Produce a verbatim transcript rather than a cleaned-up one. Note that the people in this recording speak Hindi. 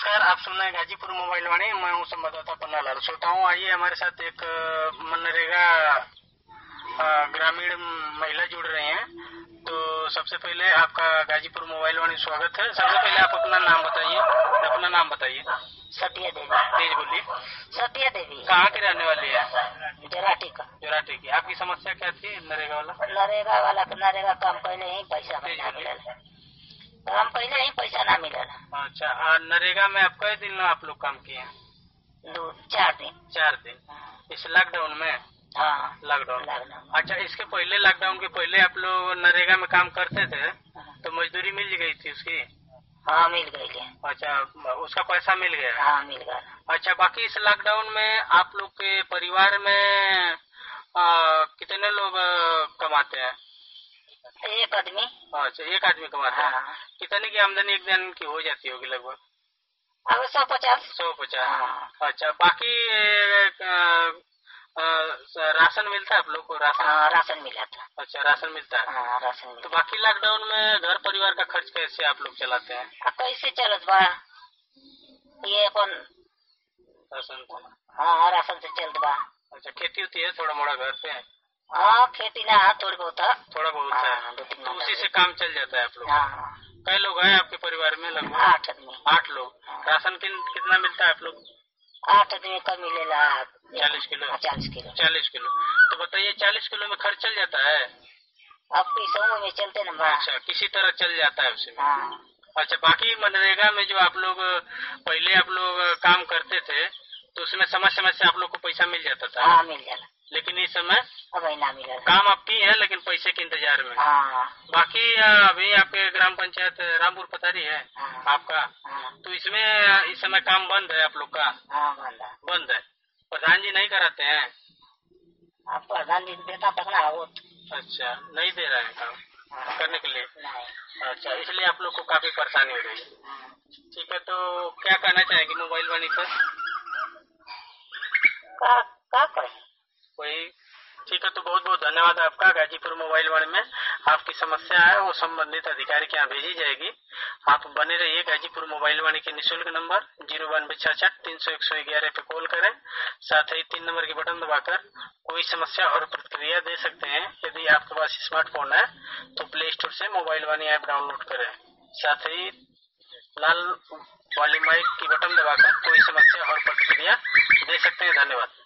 नमस्कार, आप सुन रहे हैं गाजीपुर मोबाइल वाणी। मैं हूँ संवाददाता पन्नालाल। श्रोताओं, आइए हमारे साथ एक मनरेगा ग्रामीण महिला जुड़ रही हैं। तो सबसे पहले आपका गाजीपुर मोबाइल वाणी स्वागत है। सबसे पहले आप अपना नाम बताइए। अपना नाम बताइए। सत्या देवी। तेज बोलिए। सत्या देवी। कहाँ की रहने वाली है? जोराटी का। जोराटी की। आपकी समस्या क्या थी? नरेगा वाला नरेगा वाला नरेगा काम पहले ही पैसा ना मिला, काम पहले ही पैसा ना मिला। अच्छा, नरेगा में आप कई दिन आप लोग काम किए? दो चार दिन। चार दिन इस लॉकडाउन में? हाँ, लॉकडाउन। अच्छा, इसके पहले लॉकडाउन के पहले आप लोग नरेगा में काम करते थे तो मजदूरी मिल गई थी उसकी? हाँ, मिल गई। अच्छा, उसका पैसा मिल गया? हाँ, मिल गया। अच्छा, बाकी इस लॉकडाउन में आप लोग के परिवार में आ, कितने लोग कमाते हैं? एक आदमी। अच्छा, एक आदमी कमाता है। हाँ। कितने की आमदनी एक दिन की हो जाती होगी लगभग? अब सौ पचास। सौ पचास। हाँ। अच्छा, बाकी आ, राशन मिलता है आप लोग को? राशन? हाँ, राशन मिला था। अच्छा, राशन मिलता है। हाँ, राशन मिला। तो बाकी लॉकडाउन में घर परिवार का खर्च कैसे आप लोग चलाते हैं? कैसे चलत बा ये अपन राशन? हाँ, राशन से चलत बा। अच्छा, खेती होती है थोड़ा मोड़ा घर पे? हाँ, खेती ना थोड़ा बहुत है। थोड़ा बहुत है। तो उसी से काम चल जाता है आप लोग? हाँ। कई लोग हैं आपके परिवार में? लगभग आठ आदमी। आठ लोग। राशन कितना मिलता है आप लोग? आठ आदमी का मिलेगा चालीस किलो। चालीस किलो। चालीस किलो। तो बताइए, चालीस किलो में खर्च चल जाता है? अब पैसों में चलते ना। अच्छा, किसी तरह चल जाता है उसमें। हाँ। अच्छा, बाकी मनरेगा में जो आप लोग पहले आप लोग काम करते थे तो उसमें समय समय से आप लोग को पैसा मिल जाता था? हाँ, मिल जाता। लेकिन इस समय अब ना मिला। काम आप की है लेकिन पैसे के इंतजार में। हाँ। बाकी अभी आपके ग्राम पंचायत रामपुर पतारी है? हाँ। आपका? हाँ। तो इसमें इस समय काम बंद है आप लोग का? हाँ, बंद है। बंद है। प्रधान जी नहीं कराते हैं? आप प्रधान जी देता तक ना हो। अच्छा, नहीं दे रहे हैं काम? हाँ। करने के लिए नहीं। अच्छा, इसलिए आप लोग को काफी परेशानी हो रही है। ठीक है, तो क्या कहना चाहेंगे मोबाइल वाणी पर? का, का करें? वही। ठीक है, तो बहुत बहुत धन्यवाद आपका। गाजीपुर मोबाइल वाणी में आपकी समस्या है वो संबंधित अधिकारी के यहाँ भेजी जाएगी। आप बने रहिए। गाजीपुर मोबाइल वाणी के निःशुल्क नंबर जीरो बानवे छाछठ तीन सौ एक सौ ग्यारह पे कॉल करें। साथ ही तीन नंबर के बटन दबाकर कोई समस्या और प्रतिक्रिया दे सकते हैं। यदि आपके पास स्मार्टफोन है तो प्ले स्टोर से मोबाइल वाणी ऐप डाउनलोड करें। साथ ही लाल वाली माइक की बटन दबाकर कोई समस्या और प्रतिक्रिया दे सकते हैं। धन्यवाद।